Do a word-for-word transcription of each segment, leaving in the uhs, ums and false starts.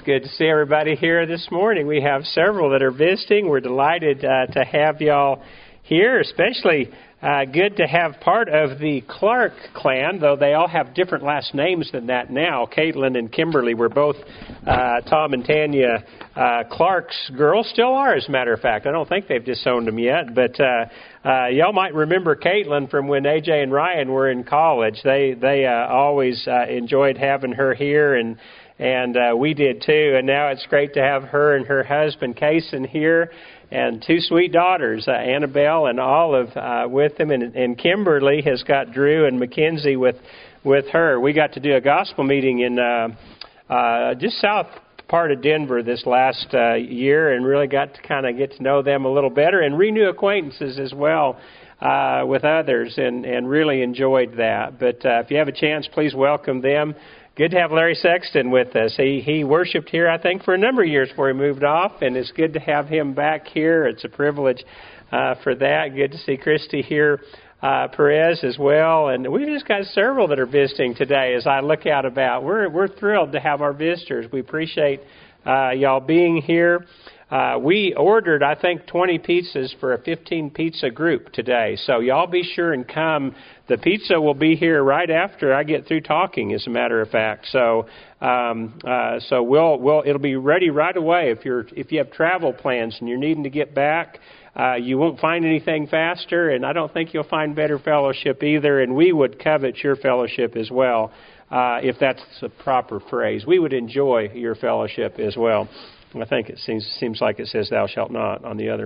It's good to see everybody here this morning. We have several that are visiting. We're delighted uh, to have y'all here, especially uh, good to have part of the Clark clan, though they all have different last names than that now. Caitlin and Kimberly were both uh, Tom and Tanya uh, Clark's girls, still are, as a matter of fact. I don't think they've disowned them yet, but uh, uh, y'all might remember Caitlin from when A J and Ryan were in college. They they uh, always uh, enjoyed having her here, and And uh, we did too, and now it's great to have her and her husband, Kaysen, here, and two sweet daughters, uh, Annabelle and Olive, uh, with them, and, and Kimberly has got Drew and Mackenzie with with her. We got to do a gospel meeting in uh, uh, just south part of Denver this last uh, year, and really got to kind of get to know them a little better and renew acquaintances as well uh, with others, and, and really enjoyed that. But uh, if you have a chance, please welcome them. Good to have Larry Sexton with us. He he worshipped here, I think, for a number of years before he moved off, and it's good to have him back here. It's a privilege uh, for that. Good to see Christy here, uh, Perez as well, and we've just got several that are visiting today. As I look out about, we're we're thrilled to have our visitors. We appreciate uh, y'all being here. Uh, we ordered, I think, twenty pizzas for a fifteen pizza group today. So y'all be sure and come. The pizza will be here right after I get through talking, as a matter of fact. So, um, uh, so we'll we'll it'll be ready right away. If you're if you have travel plans and you're needing to get back, uh, you won't find anything faster, and I don't think you'll find better fellowship either. And we would covet your fellowship as well, uh, if that's the proper phrase. We would enjoy your fellowship as well. I think it seems seems like it says "thou shalt not" on the other.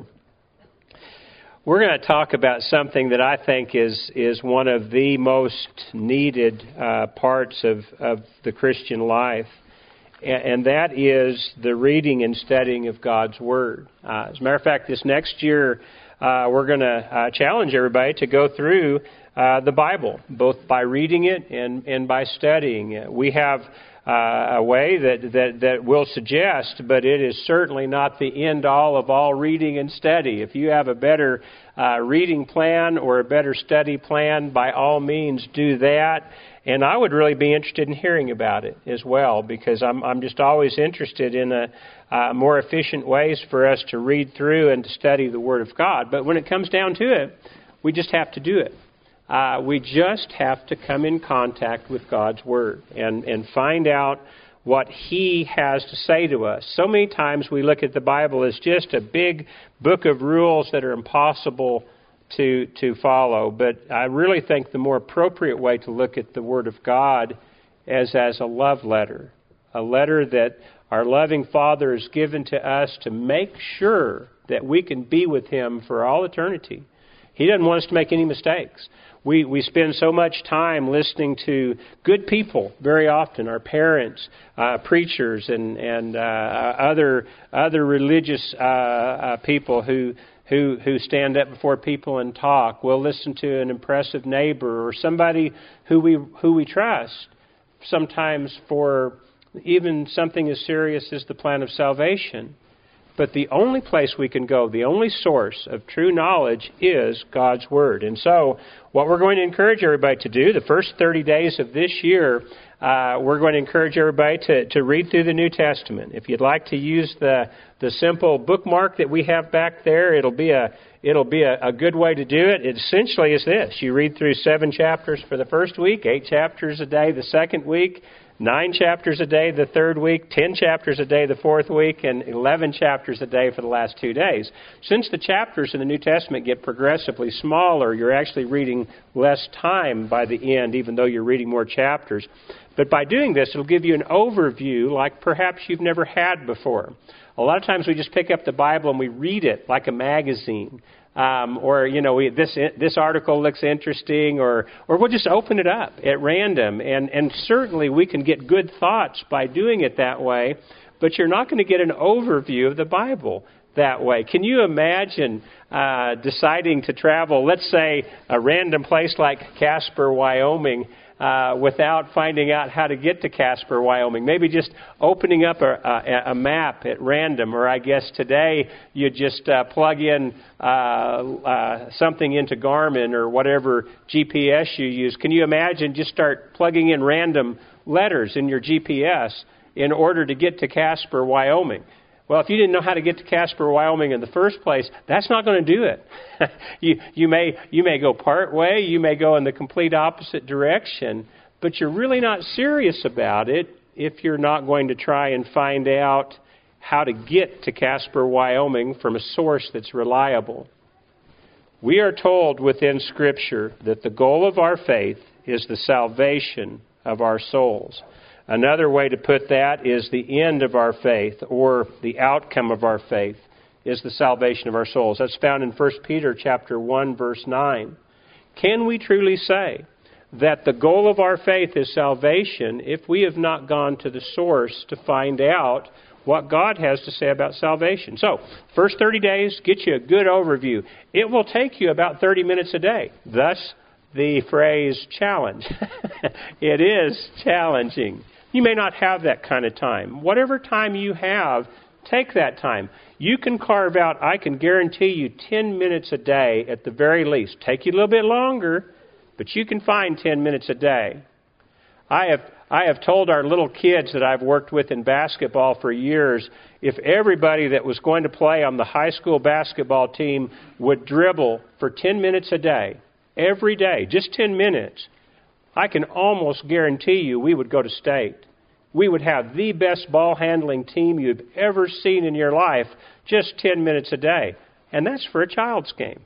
We're going to talk about something that I think is is one of the most needed uh, parts of, of the Christian life, and, and that is the reading and studying of God's Word. Uh, as a matter of fact, this next year uh, we're going to uh, challenge everybody to go through uh, the Bible, both by reading it and, and by studying it. We have Uh, a way that, that, that will suggest, but it is certainly not the end-all of all reading and study. If you have a better uh, reading plan or a better study plan, by all means do that. And I would really be interested in hearing about it as well, because I'm, I'm just always interested in a, uh, more efficient ways for us to read through and to study the Word of God. But when it comes down to it, we just have to do it. Uh, we just have to come in contact with God's Word and, and find out what He has to say to us. So many times we look at the Bible as just a big book of rules that are impossible to to follow. But I really think the more appropriate way to look at the Word of God is as a love letter, a letter that our loving Father has given to us to make sure that we can be with Him for all eternity. He doesn't want us to make any mistakes. We we spend so much time listening to good people very often, our parents, uh, preachers, and and uh, other other religious uh, uh, people who who who stand up before people and talk. We'll listen to an impressive neighbor or somebody who we who we trust. Sometimes for even something as serious as the plan of salvation. But the only place we can go, the only source of true knowledge is God's Word. And so what we're going to encourage everybody to do, the first thirty days of this year, uh, we're going to encourage everybody to, to read through the New Testament. If you'd like to use the the simple bookmark that we have back there, it'll be a it'll be a, a good way to do it. It essentially is this. You read through seven chapters for the first week, eight chapters a day the second week, Nine chapters a day the third week, ten chapters a day the fourth week, and eleven chapters a day for the last two days. Since the chapters in the New Testament get progressively smaller, you're actually reading less time by the end, even though you're reading more chapters. But by doing this, it'll give you an overview like perhaps you've never had before. A lot of times we just pick up the Bible and we read it like a magazine. Um, or, you know, we, this this article looks interesting, or or we'll just open it up at random. And, and certainly we can get good thoughts by doing it that way, but you're not going to get an overview of the Bible that way. Can you imagine uh, deciding to travel, let's say, a random place like Casper, Wyoming, Uh, without finding out how to get to Casper, Wyoming? Maybe just opening up a, a, a map at random, or I guess today you just uh, plug in uh, uh, something into Garmin or whatever G P S you use. Can you imagine just start plugging in random letters in your G P S in order to get to Casper, Wyoming. Well, if you didn't know how to get to Casper, Wyoming in the first place, that's not going to do it. you, you may you may go part way, you may go in the complete opposite direction, but you're really not serious about it if you're not going to try and find out how to get to Casper, Wyoming from a source that's reliable. We are told within Scripture that the goal of our faith is the salvation of our souls. Another way to put that is the end of our faith, or the outcome of our faith, is the salvation of our souls. That's found in First Peter chapter one, verse nine. Can we truly say that the goal of our faith is salvation if we have not gone to the source to find out what God has to say about salvation? So, first thirty days, get you a good overview. It will take you about thirty minutes a day. Thus, the phrase challenge. It is challenging. You may not have that kind of time. Whatever time you have, take that time. You can carve out, I can guarantee you, ten minutes a day at the very least. Take you a little bit longer, but you can find ten minutes a day. I have I have told our little kids that I've worked with in basketball for years, if everybody that was going to play on the high school basketball team would dribble for ten minutes a day, every day, just ten minutes, I can almost guarantee you we would go to state. We would have the best ball handling team you've ever seen in your life, just ten minutes a day. And that's for a child's game.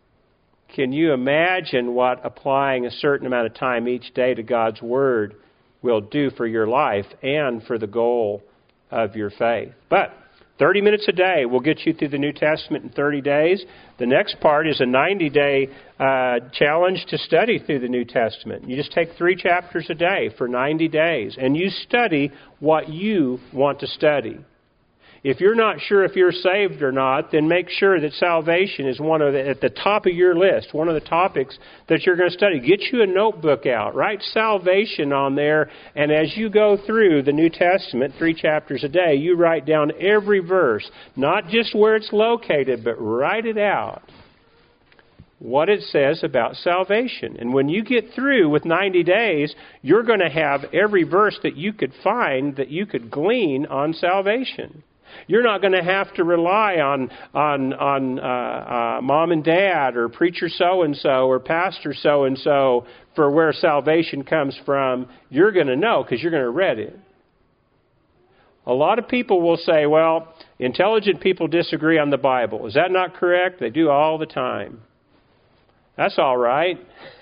Can you imagine what applying a certain amount of time each day to God's Word will do for your life and for the goal of your faith? But thirty minutes a day will get you through the New Testament in thirty days. The next part is a ninety-day uh, challenge to study through the New Testament. You just take three chapters a day for ninety days, and you study what you want to study. If you're not sure if you're saved or not, then make sure that salvation is one of the, at the top of your list, one of the topics that you're going to study. Get you a notebook out. Write salvation on there, and as you go through the New Testament, three chapters a day, you write down every verse, not just where it's located, but write it out, what it says about salvation. And when you get through with ninety days, you're going to have every verse that you could find that you could glean on salvation. You're not going to have to rely on on on uh, uh, mom and dad or preacher so-and-so or pastor so-and-so for where salvation comes from. You're going to know because you're going to read it. A lot of people will say, well, intelligent people disagree on the Bible. Is that not correct? They do all the time. That's all right.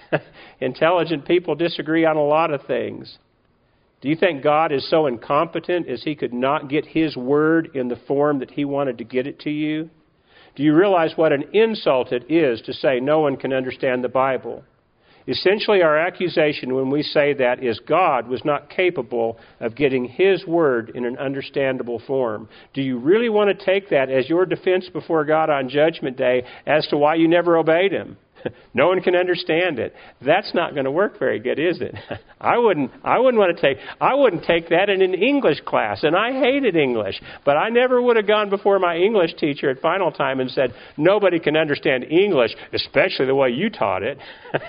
Intelligent people disagree on a lot of things. Do you think God is so incompetent as He could not get His Word in the form that He wanted to get it to you? Do you realize what an insult it is to say no one can understand the Bible? Essentially, our accusation when we say that is God was not capable of getting His Word in an understandable form. Do you really want to take that as your defense before God on Judgment Day as to why you never obeyed Him? No one can understand it. That's not going to work very good, is it? I wouldn't I wouldn't want to take I wouldn't take that in an English class, and I hated English. But I never would have gone before my English teacher at final time and said, nobody can understand English, especially the way you taught it,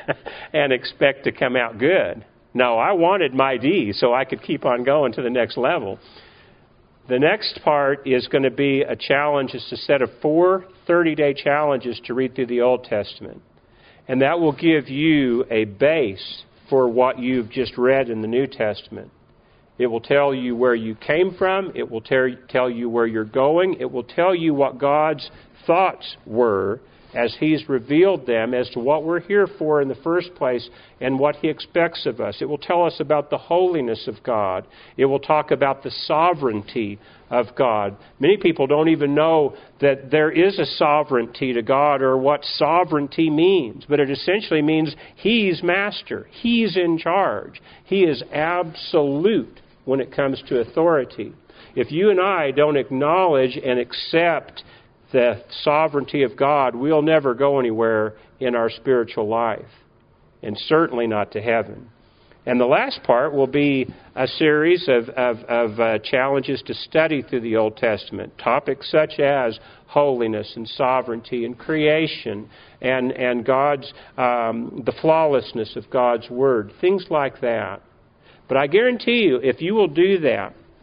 and expect to come out good. No, I wanted my D so I could keep on going to the next level. The next part is going to be a challenge. It's a set of four thirty-day challenges to read through the Old Testament. And that will give you a base for what you've just read in the New Testament. It will tell you where you came from. It will ter- tell you where you're going. It will tell you what God's thoughts were as He's revealed them as to what we're here for in the first place and what He expects of us. It will tell us about the holiness of God. It will talk about the sovereignty of God. Many people don't even know that there is a sovereignty to God or what sovereignty means, but it essentially means He's master. He's in charge. He is absolute when it comes to authority. If you and I don't acknowledge and accept the sovereignty of God, we'll never go anywhere in our spiritual life, and certainly not to heaven. And the last part will be a series of, of, of uh, challenges to study through the Old Testament, topics such as holiness and sovereignty and creation and, and God's um, the flawlessness of God's Word, things like that. But I guarantee you, if you will do that,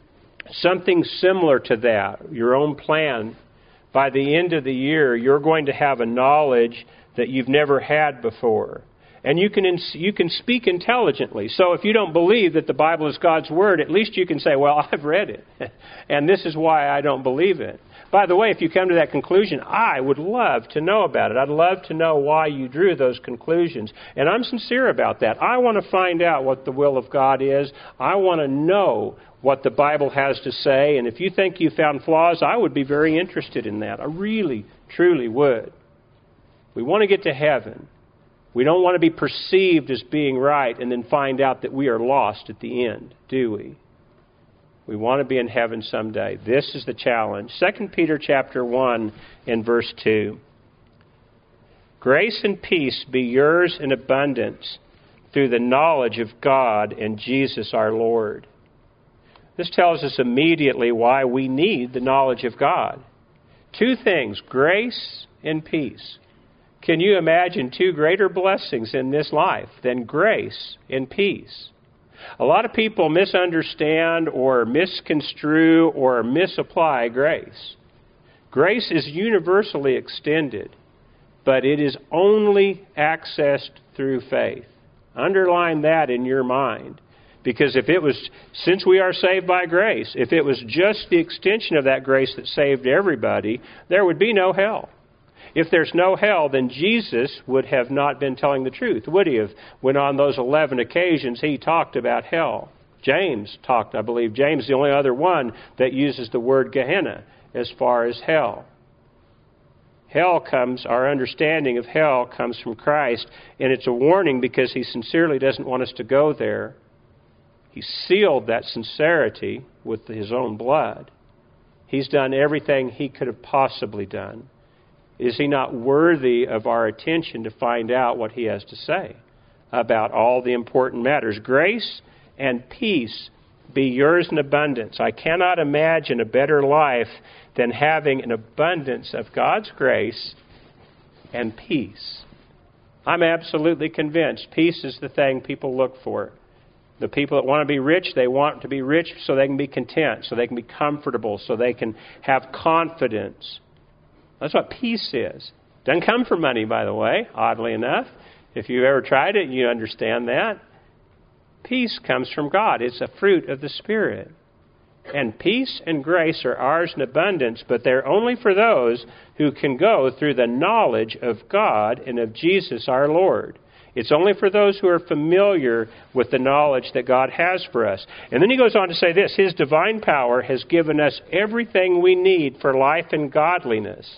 something similar to that, your own plan. By the end of the year, you're going to have a knowledge that you've never had before. And you can you can speak intelligently. So if you don't believe that the Bible is God's Word, at least you can say, well, I've read it. And this is why I don't believe it. By the way, if you come to that conclusion, I would love to know about it. I'd love to know why you drew those conclusions. And I'm sincere about that. I want to find out what the will of God is. I want to know what the Bible has to say. And if you think you found flaws, I would be very interested in that. I really, truly would. We want to get to heaven. We don't want to be perceived as being right and then find out that we are lost at the end, do we? We want to be in heaven someday. This is the challenge. Second Peter chapter one and verse two. Grace and peace be yours in abundance through the knowledge of God and Jesus our Lord. This tells us immediately why we need the knowledge of God. Two things, grace and peace. Can you imagine two greater blessings in this life than grace and peace? A lot of people misunderstand or misconstrue or misapply grace. Grace is universally extended, but it is only accessed through faith. Underline that in your mind. Because if it was, since we are saved by grace, if it was just the extension of that grace that saved everybody, there would be no hell. If there's no hell, then Jesus would have not been telling the truth, would he have? When on those eleven occasions he talked about hell. James talked, I believe. James is the only other one that uses the word Gehenna as far as hell. Hell comes, our understanding of hell comes from Christ, and it's a warning because he sincerely doesn't want us to go there. He sealed that sincerity with his own blood. He's done everything he could have possibly done. Is he not worthy of our attention to find out what he has to say about all the important matters? Grace and peace be yours in abundance. I cannot imagine a better life than having an abundance of God's grace and peace. I'm absolutely convinced peace is the thing people look for. The people that want to be rich, they want to be rich so they can be content, so they can be comfortable, so they can have confidence. That's what peace is. Doesn't come from money, by the way, oddly enough. If you've ever tried it, you understand that. Peace comes from God. It's a fruit of the Spirit. And peace and grace are ours in abundance, but they're only for those who can go through the knowledge of God and of Jesus our Lord. It's only for those who are familiar with the knowledge that God has for us. And then he goes on to say this, His divine power has given us everything we need for life and godliness.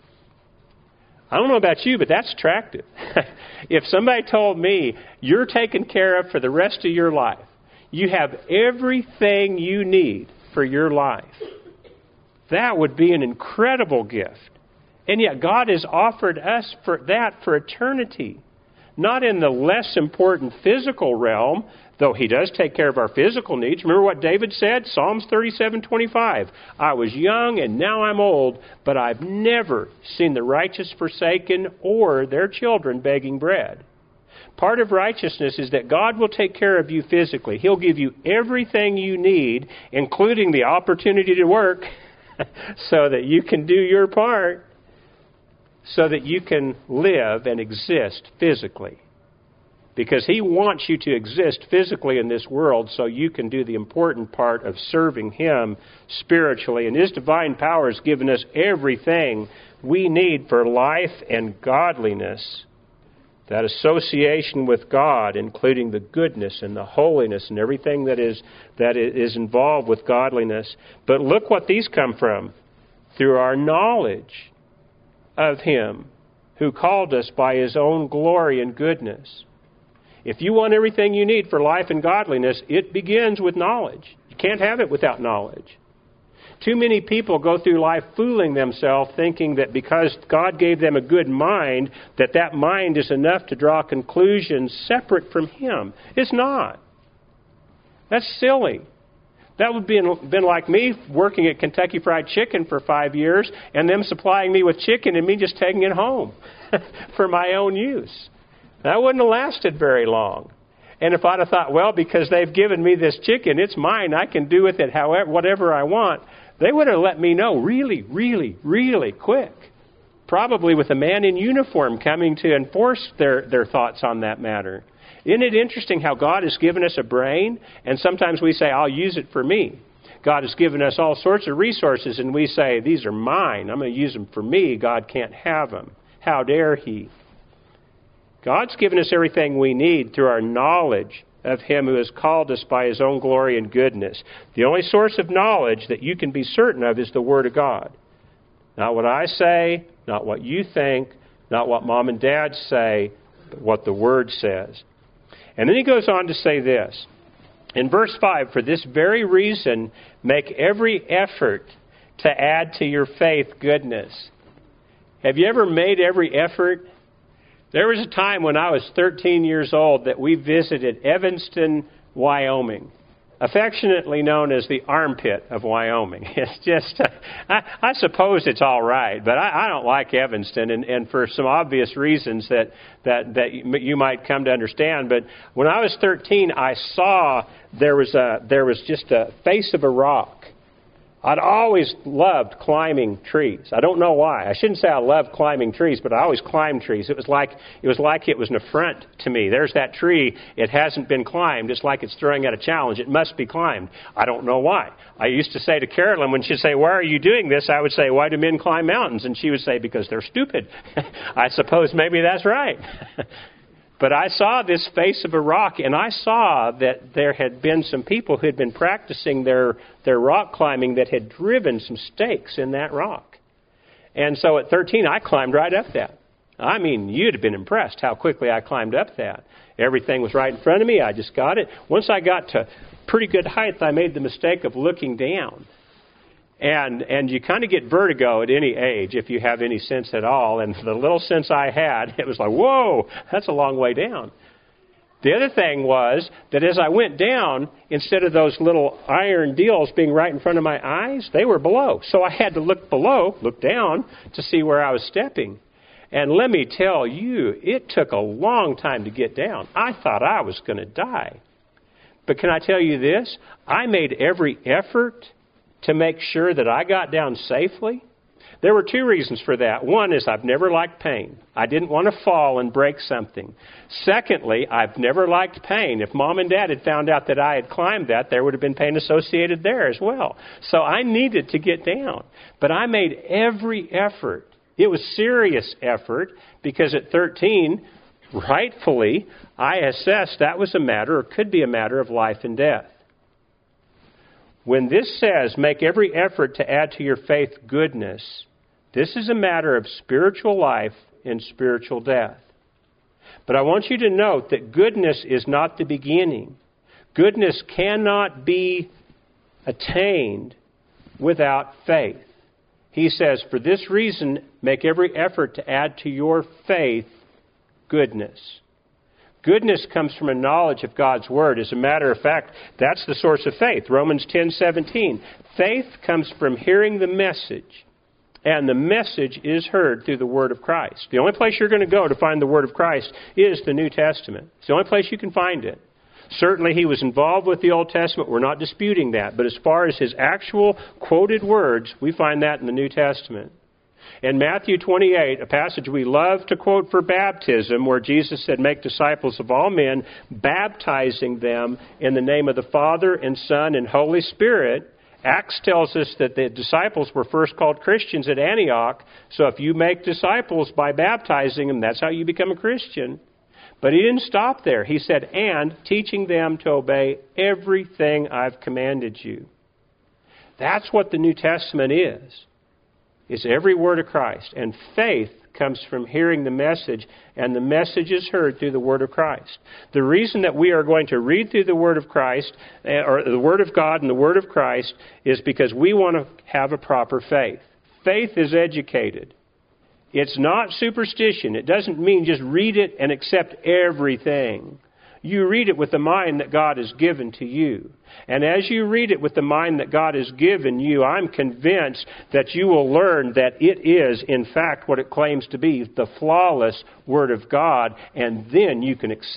I don't know about you, but that's attractive. If somebody told me, you're taken care of for the rest of your life, you have everything you need for your life, that would be an incredible gift. And yet God has offered us for that for eternity. Not in the less important physical realm, though he does take care of our physical needs. Remember what David said? Psalms thirty-seven twenty-five. I was young and now I'm old, but I've never seen the righteous forsaken or their children begging bread. Part of righteousness is that God will take care of you physically. He'll give you everything you need, including the opportunity to work, so that you can do your part, so that you can live and exist physically. Because He wants you to exist physically in this world so you can do the important part of serving Him spiritually. And His divine power has given us everything we need for life and godliness. That association with God, including the goodness and the holiness and everything that is that is involved with godliness. But look what these come from. Through our knowledge of Him who called us by His own glory and goodness. If you want everything you need for life and godliness, it begins with knowledge. You can't have it without knowledge. Too many people go through life fooling themselves, thinking that because God gave them a good mind, that that mind is enough to draw conclusions separate from Him. It's not. That's silly. That would have been like me working at Kentucky Fried Chicken for five years and them supplying me with chicken and me just taking it home for my own use. That wouldn't have lasted very long. And if I'd have thought, well, because they've given me this chicken, it's mine, I can do with it however, whatever I want, they would have let me know really, really, really quick. Probably with a man in uniform coming to enforce their, their thoughts on that matter. Isn't it interesting how God has given us a brain, and sometimes we say, I'll use it for me. God has given us all sorts of resources, and we say, these are mine. I'm going to use them for me. God can't have them. How dare He? God's given us everything we need through our knowledge of Him who has called us by His own glory and goodness. The only source of knowledge that you can be certain of is the Word of God. Not what I say, not what you think, not what Mom and Dad say, but what the Word says. And then he goes on to say this. In verse five, for this very reason, make every effort to add to your faith goodness. Have you ever made every effort? There was a time when I was thirteen years old that we visited Evanston, Wyoming, affectionately known as the armpit of Wyoming. It's just, I, I suppose it's all right, but I, I don't like Evanston, and, and for some obvious reasons that, that, that you might come to understand. But when I was thirteen, I saw there was a there was just a face of a rock. I'd always loved climbing trees. I don't know why. I shouldn't say I loved climbing trees, but I always climbed trees. It was like it was like it was an affront to me. There's that tree. It hasn't been climbed. It's like it's throwing out a challenge. It must be climbed. I don't know why. I used to say to Carolyn when she'd say, "Why are you doing this?" I would say, "Why do men climb mountains?" And she would say, "Because they're stupid." I suppose maybe that's right. But I saw this face of a rock, and I saw that there had been some people who had been practicing their, their rock climbing that had driven some stakes in that rock. And so at thirteen, I climbed right up that. I mean, you'd have been impressed how quickly I climbed up that. Everything was right in front of me. I just got it. Once I got to pretty good height, I made the mistake of looking down. And and you kind of get vertigo at any age if you have any sense at all. And the little sense I had, it was like, whoa, that's a long way down. The other thing was that as I went down, instead of those little iron deals being right in front of my eyes, they were below. So I had to look below, look down, to see where I was stepping. And let me tell you, it took a long time to get down. I thought I was going to die. But can I tell you this? I made every effort to make sure that I got down safely. There were two reasons for that. One is I've never liked pain. I didn't want to fall and break something. Secondly, I've never liked pain. If Mom and Dad had found out that I had climbed that, there would have been pain associated there as well. So I needed to get down. But I made every effort. It was serious effort because at thirteen, rightfully, I assessed that was a matter or could be a matter of life and death. When this says, make every effort to add to your faith goodness, this is a matter of spiritual life and spiritual death. But I want you to note that goodness is not the beginning. Goodness cannot be attained without faith. He says, for this reason, make every effort to add to your faith goodness. Goodness comes from a knowledge of God's Word. As a matter of fact, that's the source of faith. Romans ten seventeen. Faith comes from hearing the message, and the message is heard through the Word of Christ. The only place you're going to go to find the Word of Christ is the New Testament. It's the only place you can find it. Certainly he was involved with the Old Testament. We're not disputing that. But as far as his actual quoted words, we find that in the New Testament. In Matthew twenty-eight, a passage we love to quote for baptism, where Jesus said, make disciples of all men, baptizing them in the name of the Father and Son and Holy Spirit. Acts tells us that the disciples were first called Christians at Antioch. So if you make disciples by baptizing them, that's how you become a Christian. But he didn't stop there. He said, and teaching them to obey everything I've commanded you. That's what the New Testament is. It's every word of Christ. And faith comes from hearing the message, and the message is heard through the Word of Christ. The reason that we are going to read through the Word of Christ, or the Word of God and the Word of Christ, is because we want to have a proper faith. Faith is educated. It's not superstition. It doesn't mean just read it and accept everything. You read it with the mind that God has given to you. And as you read it with the mind that God has given you, I'm convinced that you will learn that it is, in fact, what it claims to be, the flawless Word of God, and then you can accept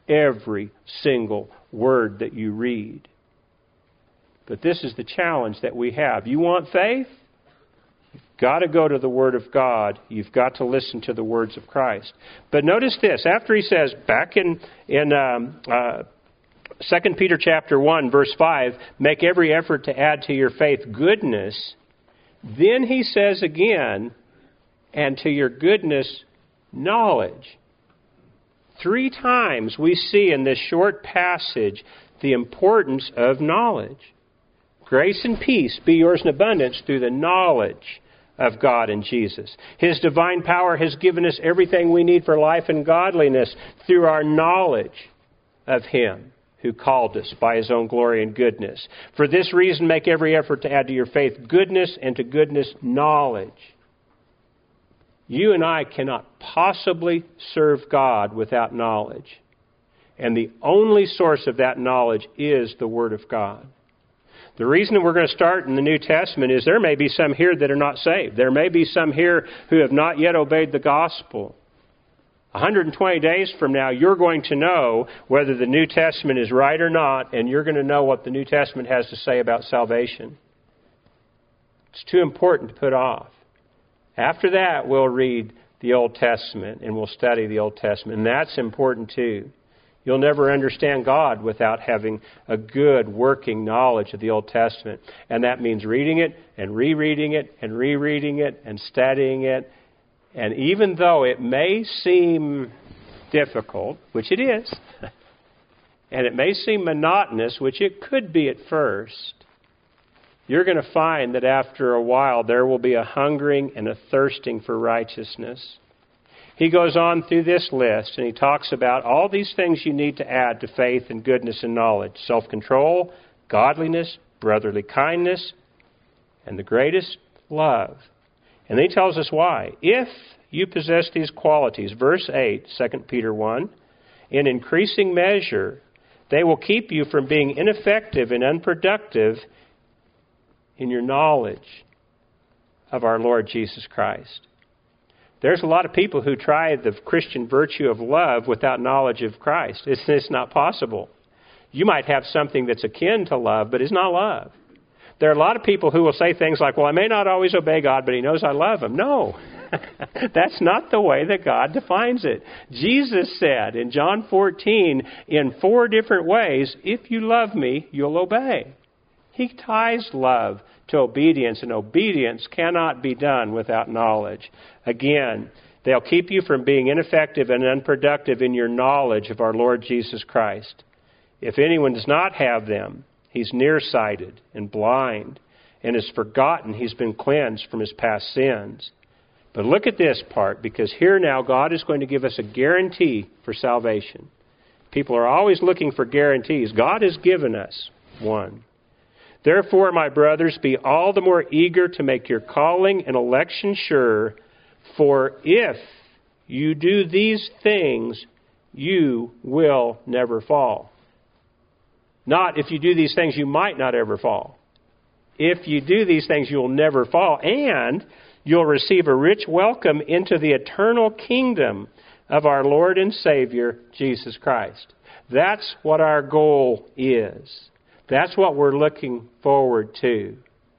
every single word that you read. But this is the challenge that we have. You want faith? You've got to go to the Word of God. You've got to listen to the words of Christ. But notice this. After he says, back in, in um, uh, Second Peter chapter one, verse five, make every effort to add to your faith goodness. Then he says again, and to your goodness, knowledge. Three times we see in this short passage the importance of knowledge. Grace and peace be yours in abundance through the knowledge of God and Jesus. His divine power has given us everything we need for life and godliness through our knowledge of Him who called us by His own glory and goodness. For this reason, make every effort to add to your faith goodness, and to goodness, knowledge. You and I cannot possibly serve God without knowledge. And the only source of that knowledge is the Word of God. The reason that we're going to start in the New Testament is there may be some here that are not saved. There may be some here who have not yet obeyed the gospel. one hundred twenty days from now, you're going to know whether the New Testament is right or not, and you're going to know what the New Testament has to say about salvation. It's too important to put off. After that, we'll read the Old Testament, and we'll study the Old Testament, and that's important too. You'll never understand God without having a good working knowledge of the Old Testament. And that means reading it and rereading it and rereading it and studying it. And even though it may seem difficult, which it is, and it may seem monotonous, which it could be at first, you're going to find that after a while there will be a hungering and a thirsting for righteousness. He goes on through this list and he talks about all these things you need to add to faith and goodness and knowledge. Self-control, godliness, brotherly kindness, and the greatest, love. And then he tells us why. If you possess these qualities, verse eight, Second Peter one, in increasing measure, they will keep you from being ineffective and unproductive in your knowledge of our Lord Jesus Christ. There's a lot of people who try the Christian virtue of love without knowledge of Christ. It's, it's not possible. You might have something that's akin to love, but it's not love. There are a lot of people who will say things like, well, I may not always obey God, but He knows I love Him. No, that's not the way that God defines it. Jesus said in John fourteen, in four different ways, if you love me, you'll obey. He ties love to obedience, and obedience cannot be done without knowledge. Again, they'll keep you from being ineffective and unproductive in your knowledge of our Lord Jesus Christ. If anyone does not have them, he's nearsighted and blind and has forgotten he's been cleansed from his past sins. But look at this part, because here now God is going to give us a guarantee for salvation. People are always looking for guarantees. God has given us one. Therefore, my brothers, be all the more eager to make your calling and election sure, for if you do these things, you will never fall. Not if you do these things, you might not ever fall. If you do these things, you'll never fall, and you'll receive a rich welcome into the eternal kingdom of our Lord and Savior, Jesus Christ. That's what our goal is. That's what we're looking forward to.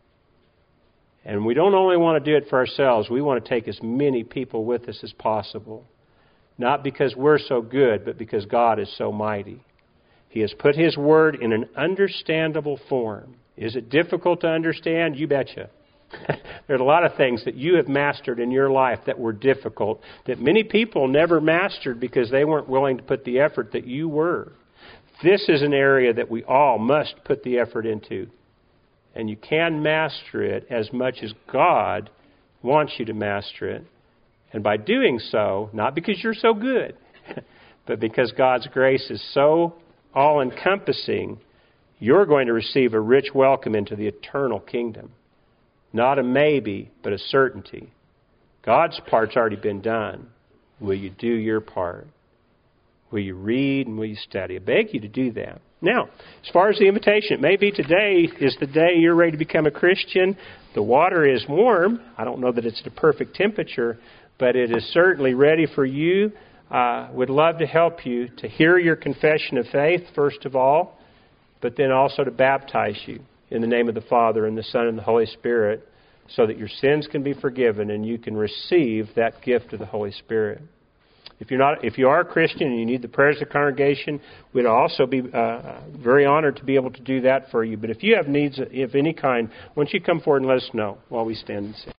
And we don't only want to do it for ourselves. We want to take as many people with us as possible. Not because we're so good, but because God is so mighty. He has put His Word in an understandable form. Is it difficult to understand? You betcha. There are a lot of things that you have mastered in your life that were difficult, that many people never mastered because they weren't willing to put the effort that you were. This is an area that we all must put the effort into. And you can master it as much as God wants you to master it. And by doing so, not because you're so good, but because God's grace is so all-encompassing, you're going to receive a rich welcome into the eternal kingdom. Not a maybe, but a certainty. God's part's already been done. Will you do your part? Will you read and will you study? I beg you to do that. Now, as far as the invitation, it may be today is the day you're ready to become a Christian. The water is warm. I don't know that it's at a perfect temperature, but it is certainly ready for you. uh, would love to help you to hear your confession of faith, first of all, but then also to baptize you in the name of the Father and the Son and the Holy Spirit, so that your sins can be forgiven and you can receive that gift of the Holy Spirit. If you're not, if you are a Christian and you need the prayers of the congregation, we'd also be uh, very honored to be able to do that for you. But if you have needs of any kind, why don't you come forward and let us know while we stand and sing.